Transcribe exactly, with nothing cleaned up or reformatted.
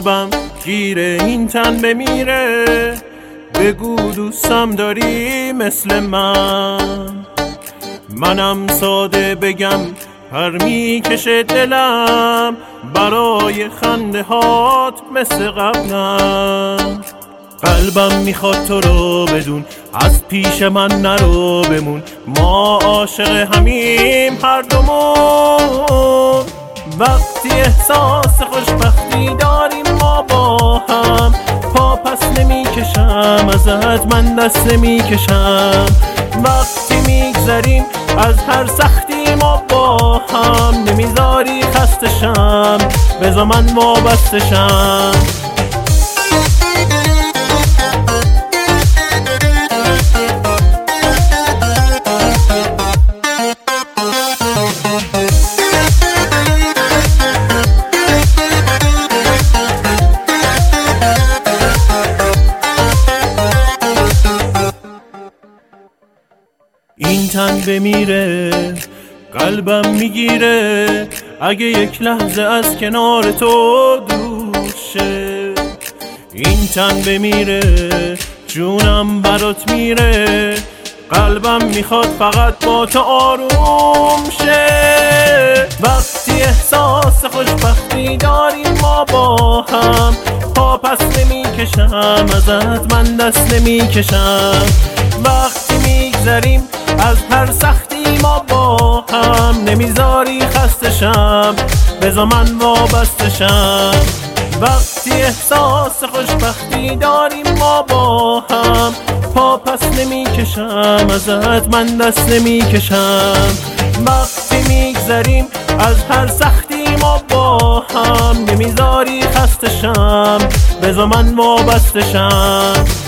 قلبم گیره این تن بمیره، بگو دوستم داری مثل من. منم ساده بگم پر میکشه دلم، برای خنده هات مثل قبلم. قلبم میخواد تو رو بدون، از پیش من نرو بمون، ما عاشق همیم هر دومون. وقتی احساس خوشبختی داریم ما با هم، پا پس نمیکشم ازت، من دست نمیکشم. وقتی میگذریم از هر سختی ما با هم، نمیذاری خستشم، بذار من وابستشم. این تن بمیره قلبم میگیره، اگه یک لحظه از کنار تو دور شه. این تن بمیره جونم برات میره، قلبم میخواد فقط با تو آروم شه. وقتی احساس خوشبختی داریم ما با هم، پا پس نمیکشم ازت، من دست نمیکشم. وقتی میگذریم از هر سختی ما با هم، نمیذاری خستشم، بذار من وابستشم. وقتی احساس خوشبختی داریم ما با هم، پا پس نمیکشم ازت، من دست نمیکشم. وقتی میگذریم از هر سختی ما با هم، نمیذاری خستشم، بذار من وابستشم.